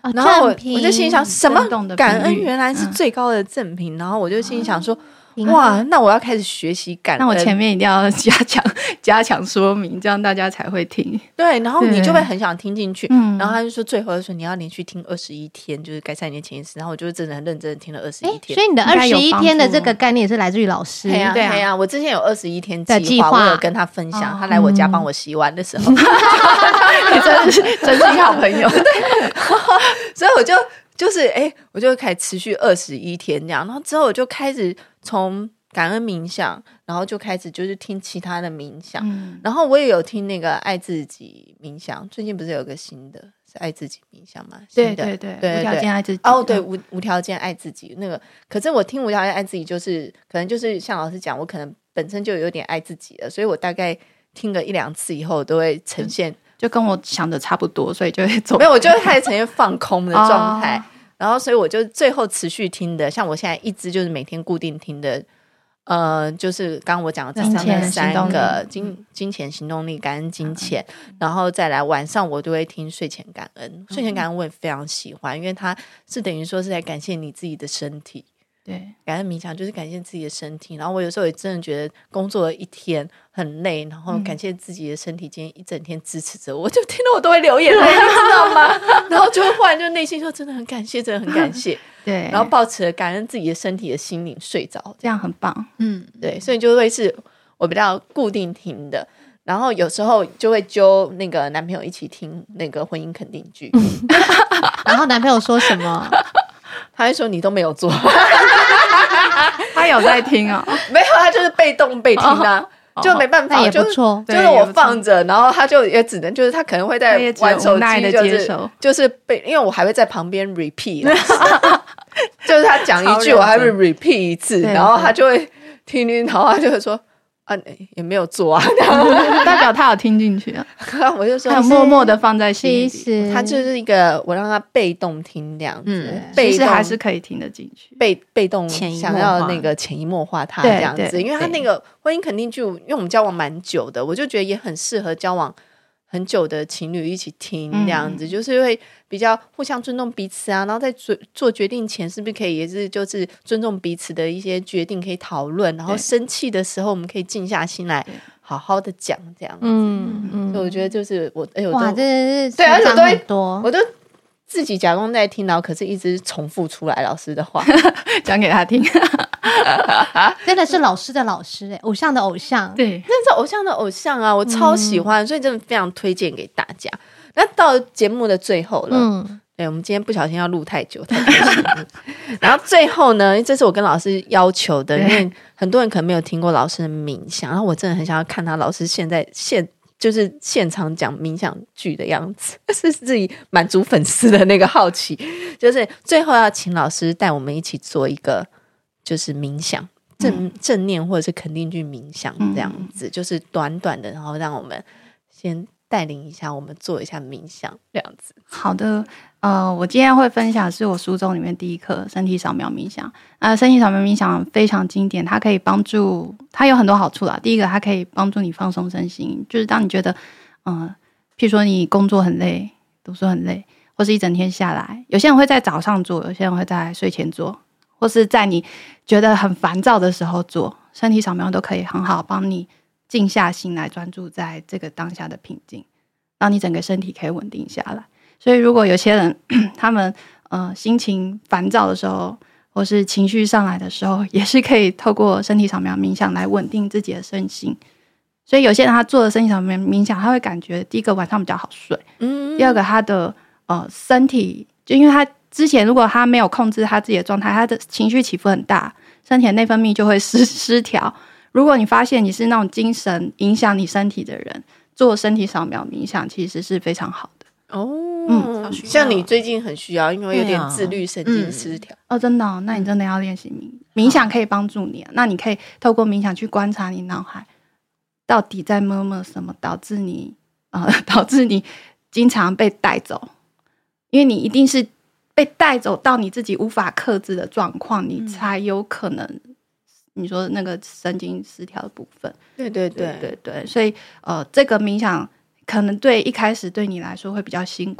Speaker 3: 然后我
Speaker 5: 正
Speaker 3: 就心里想，什么感恩原来是最高的正评，然后我就心里想说，哇，那我要开始学习感恩。
Speaker 4: 那我前面一定要加强说明，这样大家才会听。
Speaker 3: 对，然后你就会很想听进去。然后他就说，最后就说你要连续听21天，就是改善你的潜意识。然后我就真的很认真的听了21天。
Speaker 5: 所以你的21天的这个概念是来自于老师。
Speaker 3: 对啊，我之前有21天计划，我有跟他分享。他来我家帮我洗碗的时候，
Speaker 4: 你真是好朋友。
Speaker 3: 对，所以我就开始持续21天这样，然后之后我就开始从感恩冥想，然后就开始就是听其他的冥想，然后我也有听那个爱自己冥想，最近不是有个新的是爱自己冥想吗？
Speaker 4: 对，无条件爱自己。
Speaker 3: 对，无条件爱自己那个，可是我听无条件爱自己，就是可能就是像老师讲，我可能本身就有点爱自己了，所以我大概听个1-2次以后都会呈现。
Speaker 4: 就跟我想的差不多，所以就会走。
Speaker 3: 没有，我就会开始呈现放空的状态，然后所以我就最后持续听的，像我现在一直就是每天固定听的，就是刚刚我讲的这上面3个金钱行动力、感恩金钱，然后再来晚上我就会听睡前感恩。睡前感恩我也非常喜欢，因为它是等于说是在感谢你自己的身体。
Speaker 4: 对，
Speaker 3: 感恩冥想就是感谢自己的身体，然后我有时候也真的觉得工作了一天很累，然后感谢自己的身体今天一整天支持着我，就听到我都会流眼泪，你知道吗？然后就会忽然就内心说真的很感谢，真的很感谢。
Speaker 4: 对，
Speaker 3: 然后抱持了感恩自己的身体的心灵睡着，
Speaker 4: 这样很棒。
Speaker 3: 对，所以就会是我比较固定听的。然后有时候就会揪那个男朋友一起听那个婚姻肯定句，
Speaker 5: 然后男朋友说什么？
Speaker 3: 他会说你都没有做。
Speaker 4: 他有在听哦？
Speaker 3: 没有，他就是被动被听啊，就没办法，
Speaker 5: 也不错。
Speaker 3: 就是我放着，然后他就也只能就是他可能会在玩手机，就是被，因为我还会在旁边 repeat， 就是他讲一句我还会 repeat 一次，然后他就会听，然后他就会说。也没有做啊，
Speaker 4: 代表他有听进去啊。
Speaker 3: 我就说
Speaker 4: 他有默默的放在心里，
Speaker 3: 他就是一个我让他被动听这样子，
Speaker 4: 其实还是可以听得进去，
Speaker 3: 被动想要那个潜移默化他这样子，因为他那个婚姻肯定就因为我们交往蛮久的，我就觉得也很适合交往很久的情侣一起听这样子，就是会比较互相尊重彼此啊，然后在做决定前是不是可以也是就是尊重彼此的一些决定可以讨论，然后生气的时候我们可以静下心来好好的讲这样子。所以我觉得就是我
Speaker 5: 哇，真的是
Speaker 3: 对，而且
Speaker 5: 都很多，
Speaker 3: 我都自己假装在听，然后可是一直重复出来老师的话
Speaker 4: 讲给他听。
Speaker 5: 真的是老师的老师偶像的偶像，
Speaker 4: 对，
Speaker 3: 真的是偶像的偶像啊，我超喜欢，所以真的非常推荐给大家。那到节目的最后了，对，我们今天不小心要录太久，然后最后呢，这是我跟老师要求的，因为很多人可能没有听过老师的冥想，然后我真的很想要看他老师就是现场讲冥想剧的样子，是自己满足粉丝的那个好奇。就是最后要请老师带我们一起做一个就是冥想，正念或者是肯定句冥想这样子，就是短短的，然后让我们先带领一下，我们做一下冥想这样子。
Speaker 4: 好的，我今天会分享是我书中里面第一课身体扫描冥想。身体扫描冥想非常经典，它可以帮助，它有很多好处啦。第一个，它可以帮助你放松身心，就是当你觉得譬如说你工作很累，读书很累，或是一整天下来，有些人会在早上做，有些人会在睡前做，或是在你觉得很烦躁的时候做，身体扫描都可以很好帮你静下心来，专注在这个当下的平静，让你整个身体可以稳定下来。所以如果有些人他们心情烦躁的时候，或是情绪上来的时候，也是可以透过身体扫描冥想来稳定自己的身心。所以有些人他做了身体扫描冥想，他会感觉第一个晚上比较好睡，第二个他的身体，就因为他之前如果他没有控制他自己的状态，他的情绪起伏很大，身体的内分泌就会失调。如果你发现你是那种精神影响你身体的人，做身体扫描冥想其实是非常好的。
Speaker 3: 像你最近很需要，因为有点自律神经失调。
Speaker 4: 真的那你真的要练习冥想，可以帮助你那你可以透过冥想去观察你脑海到底在murmur什么，导致你经常被带走，因为你一定是被带走到你自己无法克制的状况，你才有可能你说那个神经失调的部分。对，所以这个冥想可能一开始对你来说会比较辛苦，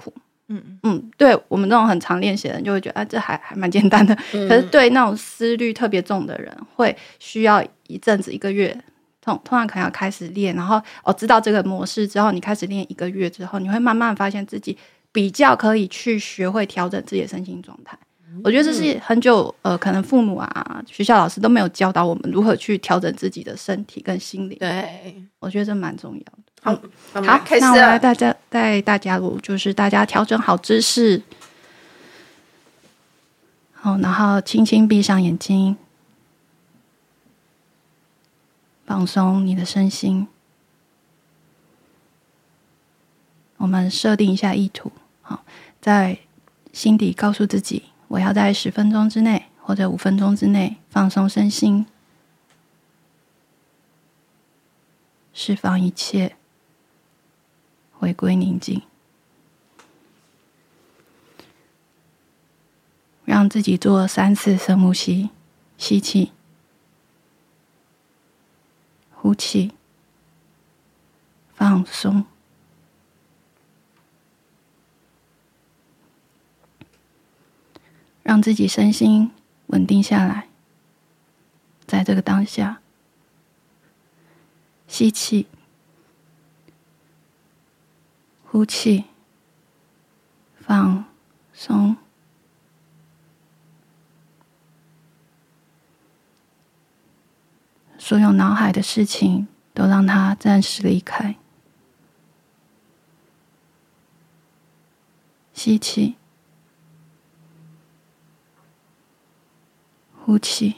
Speaker 4: 对我们这种很常练习的人就会觉得这还蛮简单的，可是对那种思虑特别重的人会需要一阵子，1个月，通常可能要开始练，然后知道这个模式之后，你开始练1个月之后，你会慢慢发现自己比较可以去学会调整自己的身心状态。我觉得这是很久可能父母啊、学校老师都没有教导我们如何去调整自己的身体跟心理。
Speaker 3: 对，
Speaker 4: 我觉得这蛮重要的。
Speaker 3: 好，
Speaker 4: 开始那我来带大家就是大家调整好姿势，好，然后轻轻闭上眼睛，放松你的身心。我们设定一下意图，好，在心底告诉自己，我要在10分钟之内或者5分钟之内放松身心，释放一切，回归宁静，让自己做3次深呼吸，吸气，呼气，放松，让自己身心稳定下来，在这个当下，吸气，呼气，放松，所有脑海的事情都让它暂时离开。吸气，呼气，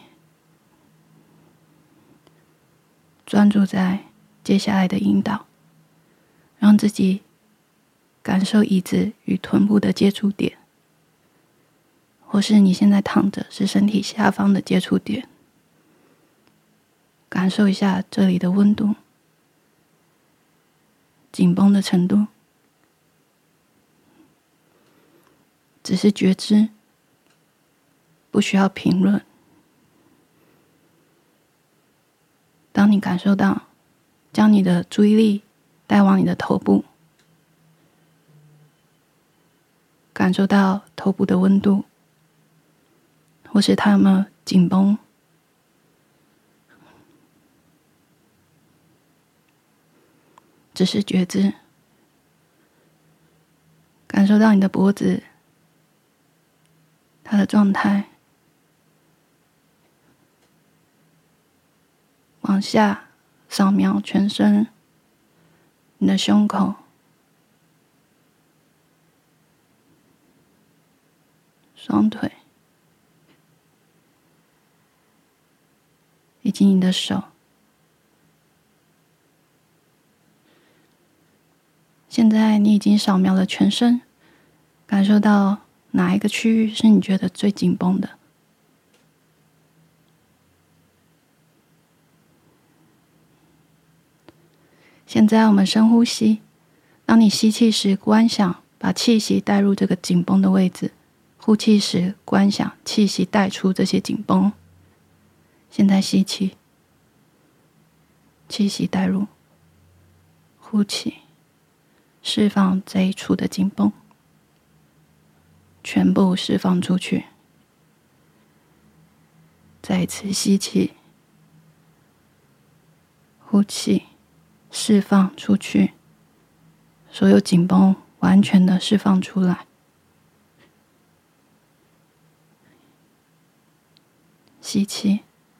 Speaker 4: 专注在接下来的引导，让自己感受椅子与臀部的接触点，或是你现在躺着是身体下方的接触点，感受一下这里的温度、紧绷的程度，只是觉知，不需要评论。当你感受到，将你的注意力带往你的头部，感受到头部的温度，或是它有没有紧绷，只是觉知，感受到你的脖子，它的状态，往下扫描全身，你的胸口、双腿，以及你的手。现在你已经扫描了全身，感受到哪一个区域是你觉得最紧绷的？现在我们深呼吸，当你吸气时观想把气息带入这个紧绷的位置，呼气时观想气息带出这些紧绷。现在吸气，气息带入，呼气，释放这一处的紧绷，全部释放出去。再一次吸气，呼气，释放出去，所有紧绷完全的释放出来。吸气，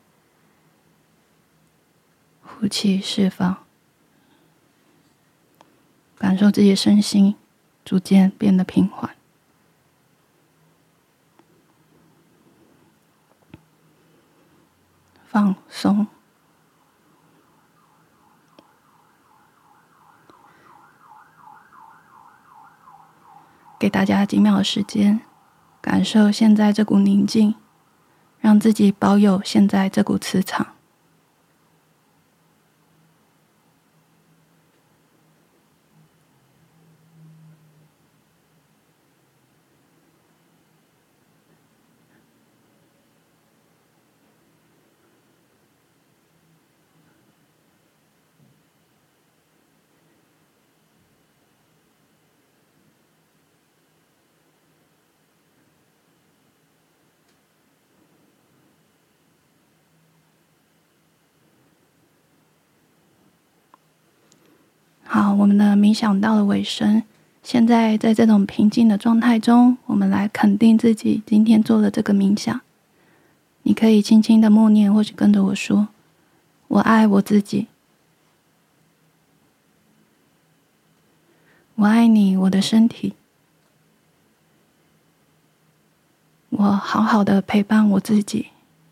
Speaker 4: 呼气，释放，感受自己的身心逐渐变得平缓。放松，给大家几秒的时间，感受现在这股宁静，让自己保有现在这股磁场。 好，我们的冥想到了尾声，现在在这种平静的状态中，我们来肯定自己今天做了这个冥想。你可以轻轻的默念，或是跟着我说：我爱我自己，我爱你，我的身体，我好好的陪伴我自己，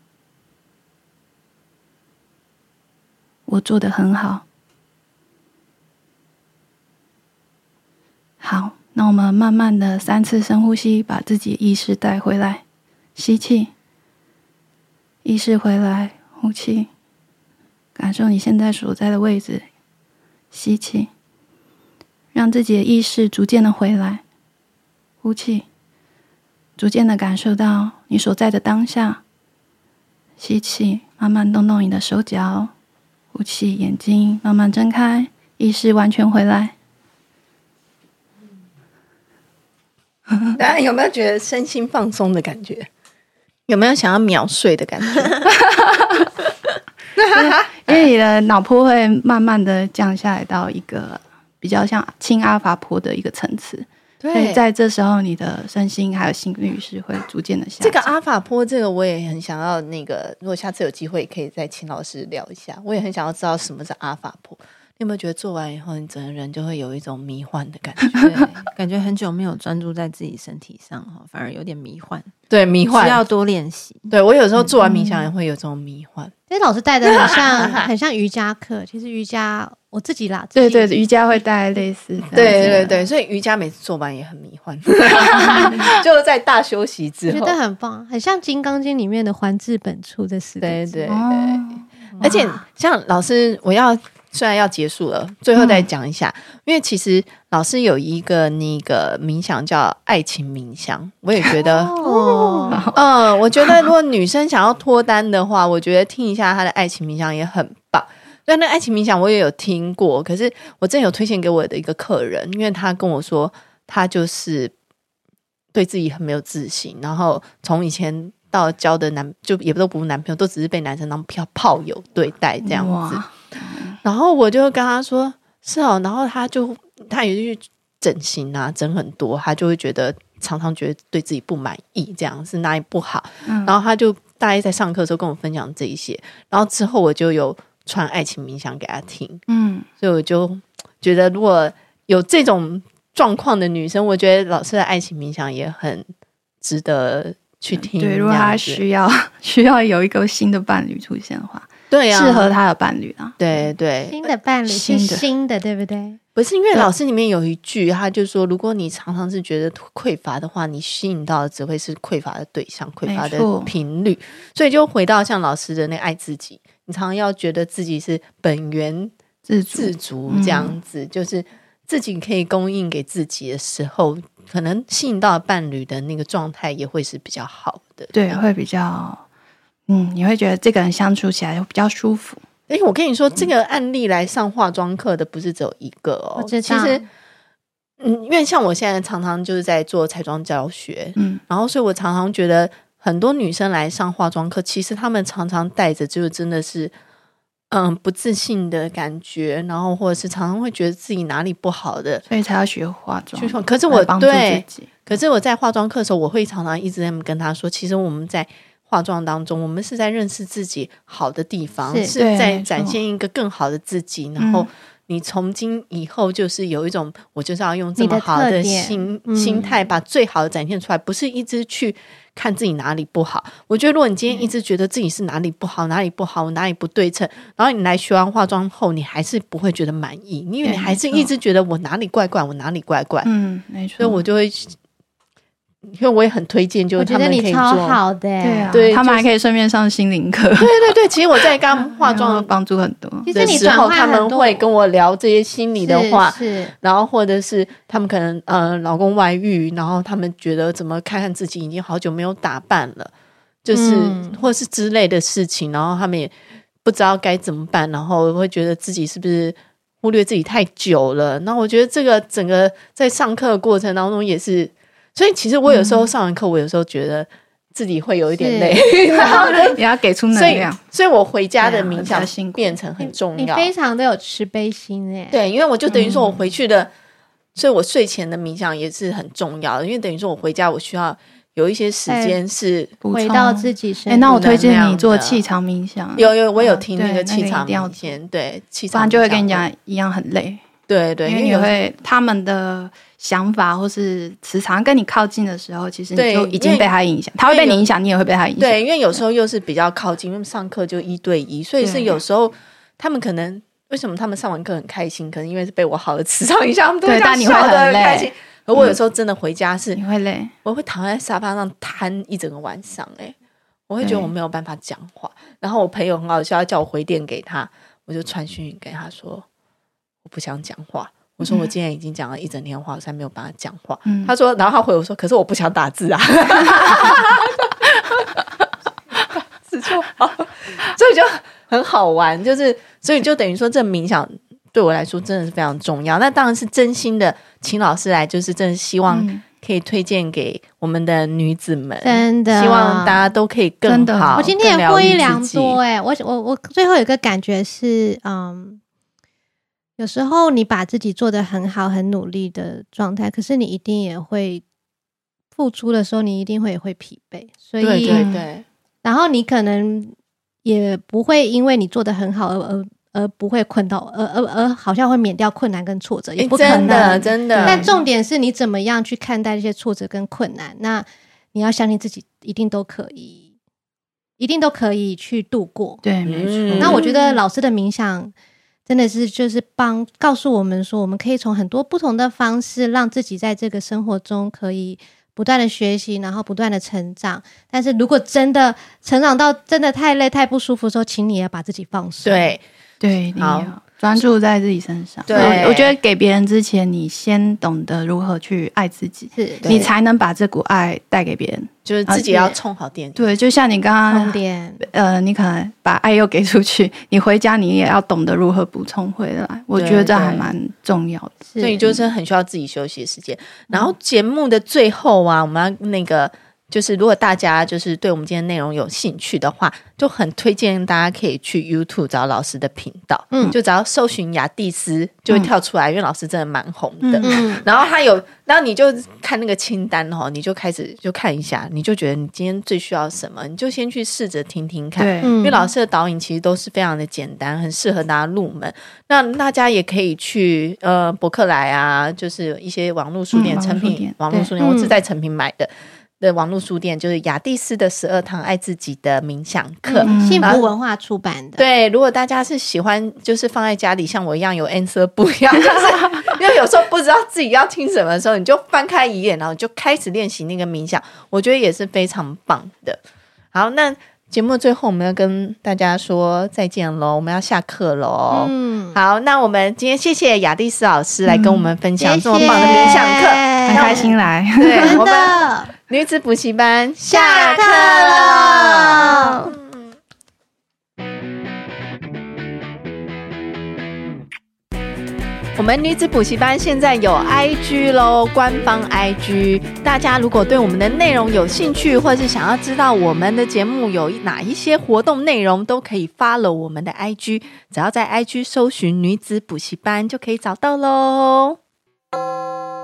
Speaker 4: 我做得很好。好，那我们慢慢的3次深呼吸，把自己意识带回来。吸气，意识回来，呼气，感受你现在所在的位置。吸气，让自己的意识逐渐的回来。呼气，逐渐的感受到你所在的当下。吸气，慢慢动动你的手脚。呼气，眼睛慢慢睁开，意识完全回来。
Speaker 3: 大家有没有觉得身心放松的感觉？有没有想要秒睡的感觉？
Speaker 4: 因为你的脑波会慢慢的降下来到一个比较像轻阿法波的一个层次，所以在这时候你的身心还有心率是会逐渐的下降。
Speaker 3: 这个阿法波，这个我也很想要如果下次有机会可以再请老师聊一下，我也很想要知道什么是阿法波。你有没有觉得做完以后你整个人就会有一种迷幻的感觉？
Speaker 1: 对，感觉很久没有专注在自己身体上，反而有点迷幻。
Speaker 3: 对，迷幻
Speaker 1: 需要多练习。
Speaker 3: 对，我有时候做完冥想也会有这种迷幻。
Speaker 5: 因为老师带的很像瑜伽课，其实瑜伽我自己啦，
Speaker 4: 对对，瑜伽会带类似。
Speaker 3: 对对对，所以瑜伽每次做完也很迷幻，就在大休息之后，
Speaker 5: 觉得很棒，很像《金刚经》里面的还至本处这4个字。
Speaker 3: 对对对，而且像老师，虽然要结束了，最后再讲一下，因为其实老师有一个冥想叫爱情冥想，我也觉得，我觉得如果女生想要脱单的话，我觉得听一下她的爱情冥想也很棒。对，那爱情冥想我也有听过，可是我真的有推荐给我的一个客人，因为他跟我说，他就是对自己很没有自信，然后从以前到交的就也都不是男朋友，都只是被男生当炮友对待这样子。然后我就跟他说是哦，然后他也去整形啊，整很多，他就会常常觉得对自己不满意，这样是哪里不好。然后他就大概在上课的时候跟我分享这一些，然后之后我就有传爱情冥想给他听。所以我就觉得如果有这种状况的女生，我觉得老师的爱情冥想也很值得去听。
Speaker 4: 对，如果他需要有一个新的伴侣出现的话，
Speaker 3: 对啊，
Speaker 4: 适合他的伴侣啊，
Speaker 5: 对
Speaker 3: 对，
Speaker 5: 新的伴侣是新的，对不对？
Speaker 3: 不是，因为老师里面有一句，他就说，如果你常常是觉得匮乏的话，你吸引到的只会是匮乏的对象，匮乏的频率。所以就回到像老师的那个爱自己，你常常要觉得自己是本源自足这样子，就是自己可以供应给自己的时候，可能吸引到伴侣的那个状态也会是比较好的。
Speaker 4: 对，会比较。你会觉得这个人相处起来会比较舒服。
Speaker 3: 我跟你说，这个案例来上化妆课的不是只有一个哦。
Speaker 5: 其
Speaker 3: 实，因为像我现在常常就是在做彩妆教学，然后所以我常常觉得很多女生来上化妆课，其实她们常常带着就真的是不自信的感觉，然后或者是常常会觉得自己哪里不好的，
Speaker 4: 所以才要学化妆。
Speaker 3: 可是我在化妆课的时候，我会常常一直跟她说，其实我们在化妆当中，我们是在认识自己好的地方，是在展现一个更好的自己，然后你从今以后就是有一种我就是要用这么好的心态把最好的展现出来，不是一直去看自己哪里不好。我觉得如果你今天一直觉得自己是哪里不好哪里不好哪里不对称，然后你来学完化妆后你还是不会觉得满意，因为你还是一直觉得我哪里怪怪我哪里怪怪。
Speaker 4: 没错。
Speaker 3: 所以我就会，因为我也很推荐，就是他们可以做，
Speaker 5: 我觉得你超好的，
Speaker 4: 对啊，
Speaker 3: 对，
Speaker 4: 他们还可以顺便上心灵课。
Speaker 3: 对，其实我在刚化妆
Speaker 4: 帮助很多。
Speaker 5: 其实你
Speaker 3: 之后，他们会跟我聊这些心理的话，
Speaker 5: 是，
Speaker 3: 然后或者是他们可能老公外遇，然后他们觉得怎么看自己已经好久没有打扮了，就是或者是之类的事情，然后他们也不知道该怎么办，然后会觉得自己是不是忽略自己太久了。那我觉得这个整个在上课的过程当中也是。所以其实我有时候上完课，我有时候觉得自己会有一点累，然后
Speaker 4: 也要给出能量，
Speaker 3: 所以我回家的冥想变成很重要。
Speaker 5: 你非常的有慈悲心耶。
Speaker 3: 对，因为我就等于说我回去的，所以我睡前的冥想也是很重要的，因为等于说我回家我需要有一些时间是
Speaker 5: 回到自己身上。
Speaker 4: 那我推荐你做气场冥想。
Speaker 3: 有我有听那个气场冥想，对，气场冥想，
Speaker 4: 不然就会跟你讲一样很累。
Speaker 3: 对对，
Speaker 4: 因为你会他们的想法或是磁场跟你靠近的时候，其实你就已经被他影响，他会被你影响，你也会被他影响。
Speaker 3: 对，因为有时候又是比较靠近，因为上课就1对1，所以是有时候他们可能为什么他们上完课很开心，可能因为是被我好的磁场影响，他们都会这样笑得很开心。而我有时候真的回家是
Speaker 4: 你会累，
Speaker 3: 我会躺在沙发上瘫一整个晚上，我会觉得我没有办法讲话。然后我朋友很好笑，要叫我回电给他，我就传讯息给他说我不想讲话。我说我今天已经讲了一整天话，我才没有办法讲话。他说，然后他回我说，可是我不想打字啊。字就好，所以就很好玩，就是所以就等于说，这冥想对我来说真的是非常重要。那当然是真心的，请老师来，就是真的希望可以推荐给我们的女子们，
Speaker 5: 真的
Speaker 3: 希望大家都可以更好。
Speaker 5: 我今天也获益良多我最后有一个感觉是，有时候你把自己做得很好很努力的状态，可是你一定也会付出的时候，你一定也会疲惫，所以
Speaker 3: 对，
Speaker 5: 然后你可能也不会因为你做得很好而不会困到而好像会免掉困难跟挫折，也不可能，
Speaker 3: 真的。
Speaker 5: 但重点是你怎么样去看待这些挫折跟困难，那你要相信自己一定都可以去度过。
Speaker 4: 对，没错。
Speaker 5: 那我觉得老师的冥想真的是就是告诉我们说，我们可以从很多不同的方式让自己在这个生活中可以不断的学习，然后不断的成长。但是如果真的成长到真的太累太不舒服的时候，请你也要把自己放松。
Speaker 4: 对，你要专注在自己身上。
Speaker 3: 对，
Speaker 4: 我觉得给别人之前，你先懂得如何去爱自己，你才能把这股爱带给别人。
Speaker 3: 就是自己要充好电。
Speaker 4: 对，就像你刚刚
Speaker 5: 充电，
Speaker 4: 你可能把爱又给出去，你回家你也要懂得如何补充回来。我觉得这还蛮重要的，
Speaker 3: 所以就是很需要自己休息的时间。然后节目的最后啊，我们要那个。就是如果大家就是对我们今天内容有兴趣的话，就很推荐大家可以去 YouTube 找老师的频道，就只要搜寻雅蒂斯就会跳出来，因为老师真的蛮红的。然后然后你就看那个清单你就开始就看一下，你就觉得你今天最需要什么，你就先去试着听听看。因为老师的导引其实都是非常的简单，很适合大家入门。那大家也可以去博客来啊，就是一些网络书店、成品网络书店，我是在成品买的网络书店，就是雅蒂斯的12堂爱自己的冥想课，
Speaker 5: 幸福文化出版的。
Speaker 3: 对，如果大家是喜欢就是放在家里像我一样有 answer 不一样，就是因为有时候不知道自己要听什么的时候，你就翻开一页，然后就开始练习那个冥想，我觉得也是非常棒的。好，那节目最后我们要跟大家说再见咯，我们要下课咯。好，那我们今天谢谢雅蒂斯老师来跟我们分享这么棒的冥想课，
Speaker 4: 很开心来。
Speaker 3: 对，我们女子补习班下课了。我们女子补习班现在有 IG 咯，官方 IG， 大家如果对我们的内容有兴趣，或是想要知道我们的节目有哪一些活动内容，都可以 follow 我们的 IG， 只要在 IG 搜寻女子补习班就可以找到咯。